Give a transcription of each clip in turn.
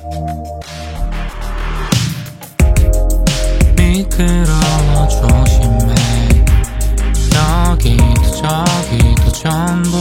미끄러워 조심해. 여기도 저기도 전부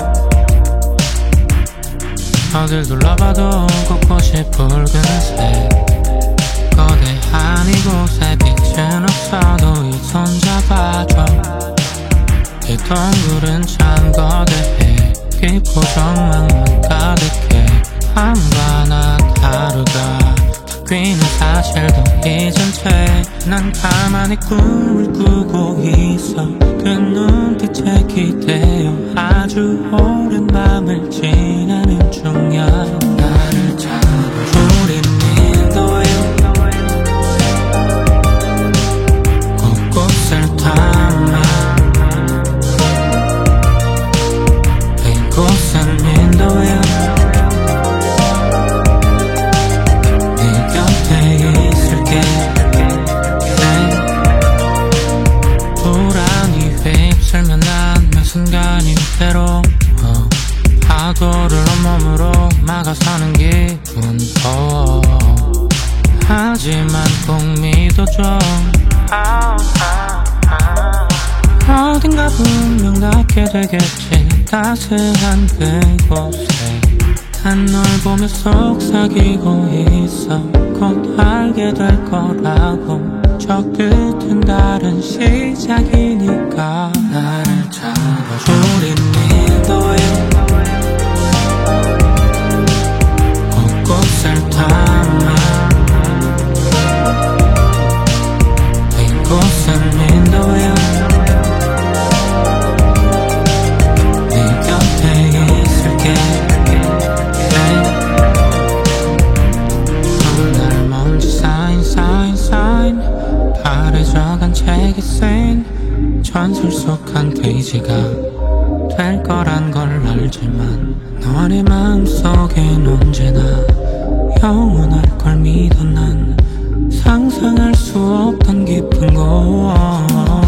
어딜 둘러봐도 곳곳이 붉은색. 거대한 이곳에 빛은 없어도 이 손 잡아줘. 이 동굴은 참 거대해. 깊고 정막만 가득해. 하루가 하루가 바뀌는 사실도 잊은 채 난 가만히 꿈을 꾸고 있어. 그 눈빛에 기대어 아주 오랜 밤을 지나는 중이야. 나를 잡아줘. 우린 인도에 곳곳을 탐해. 이곳은 인도에 네 곁에 있을게. 불안이 휩쓸면 난 매 순간이 때로 파도를 온몸으로 막아서는 기분. 하지만 꼭 믿어줘. 어딘가 분명 닿게 되겠지. 따스한 그곳에 난 널 보며 속삭이고 있어. 곧 알게 될 거라고. 저 끝은 다른 시작이니까 나를 잡아줘. 우린 인도에 곳곳을 탐해. 이곳은 인도에 네 곁에 있을게. 날 먼지 쌓인 바래져간 책이 쓰인 전설 속 한 페이지가 될 거란 걸 알지만 너의 마음속엔 언제나 영원할 걸 믿어. 난 상상할 수 없던 깊은 곳.